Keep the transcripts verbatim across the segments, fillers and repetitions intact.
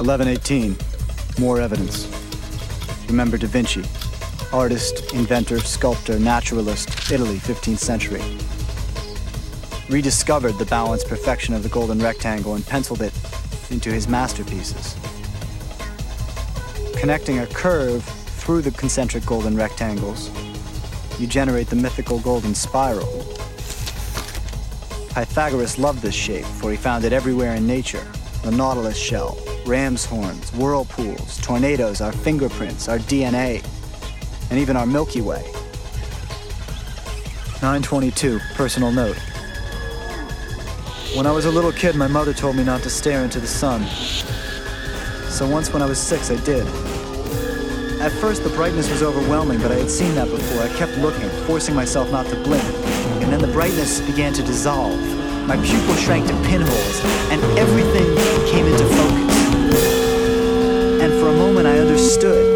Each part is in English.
eleven eighteen. More evidence. Remember Da Vinci. Artist, inventor, sculptor, naturalist, Italy, fifteenth century. Rediscovered the balanced perfection of the golden rectangle and penciled it into his masterpieces. Connecting a curve through the concentric golden rectangles, you generate the mythical golden spiral. Pythagoras loved this shape, for he found it everywhere in nature. The nautilus shell, ram's horns, whirlpools, tornadoes, our fingerprints, our D N A, and even our Milky Way. nine twenty-two, personal note. When I was a little kid, my mother told me not to stare into the sun. So once when I was six, I did. At first, the brightness was overwhelming, but I had seen that before. I kept looking, forcing myself not to blink. And then the brightness began to dissolve. My pupils shrank to pinholes, and everything came into focus. And for a moment, I understood.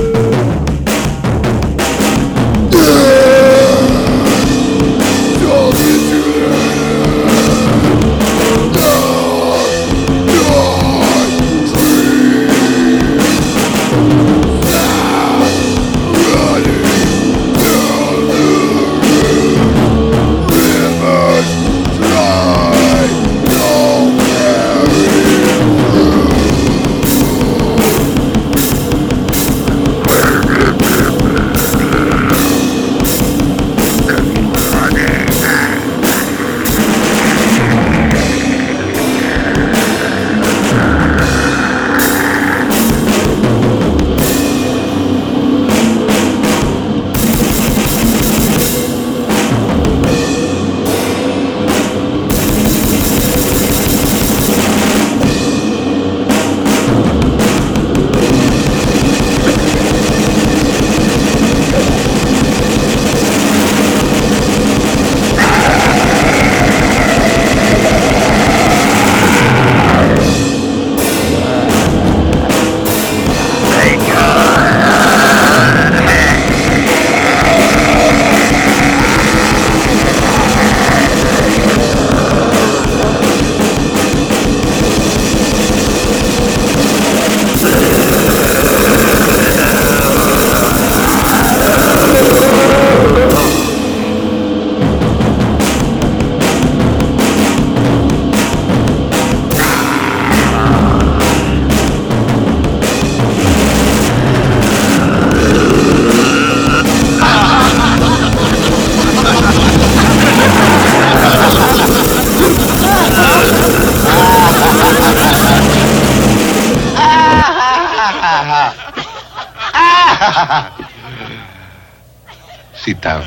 Sit down.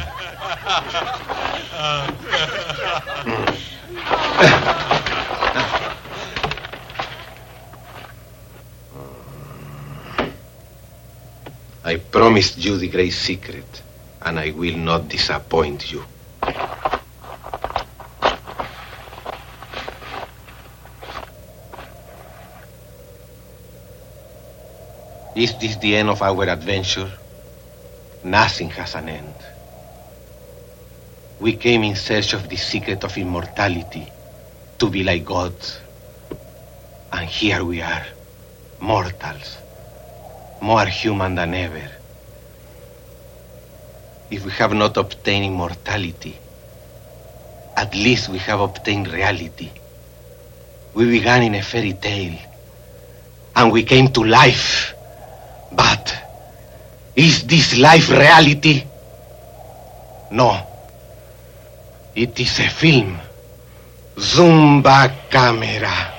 I promised you the great secret, and I will not disappoint you. Is this the end of our adventure? Nothing has an end. We came in search of the secret of immortality, to be like God. And here we are, mortals, more human than ever. If we have not obtained immortality, at least we have obtained reality. We began in a fairy tale, and we came to life. But is this life reality? No. It is a film. Zumba camera.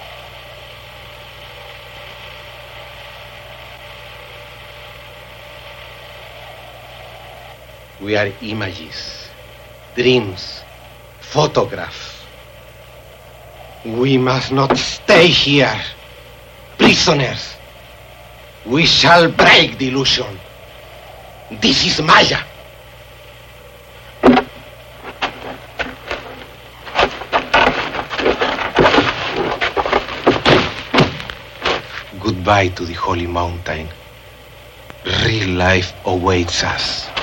We are images, dreams, photographs. We must not stay here, prisoners. We shall break the illusion. This is Maya. Goodbye to the holy mountain. Real life awaits us.